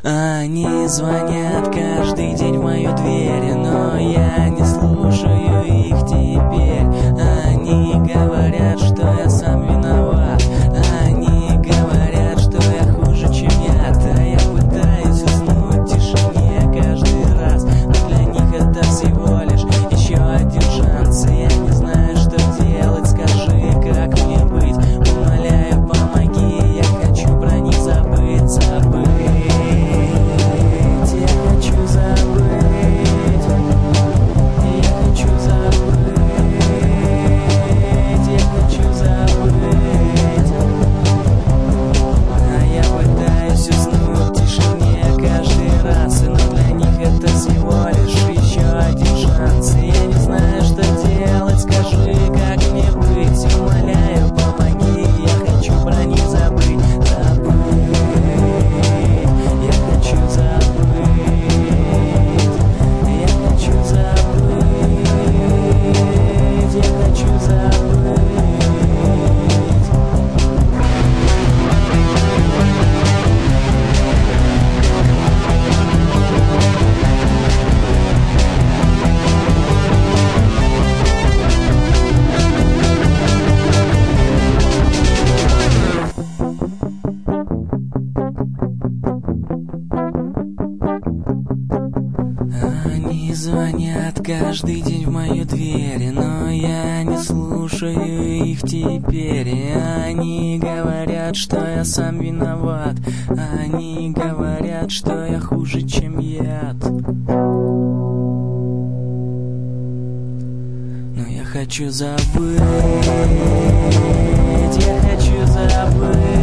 Они звонят каждый день в мою дверь, но я не слушаю их теперь. Они говорят, что я сам виноват. Они говорят, что я хуже, чем я. Да я пытаюсь уснуть в тишине каждый раз, но для них это всего лишь еще один шанс. Я не знаю, что делать, скажи, как мне быть. Умоляю, помоги, я хочу про них забыть, забыть. Я хочу забыть. Я хочу забыть. Я хочу забыть. А я пытаюсь уснуть в тишине каждый раз, но для них это всего лишь еще один шанс. Я не знаю, что делать, скажи, как мне быть. Умоляю, помоги, я хочу про них забыть, забыть. Я хочу забыть. Я хочу забыть. Я хочу забыть. Они звонят каждый день в мою дверь, но я не слушаю их теперь. И они говорят, что я сам виноват. Они говорят, что я хуже, чем яд. Но я хочу забыть. Я хочу забыть.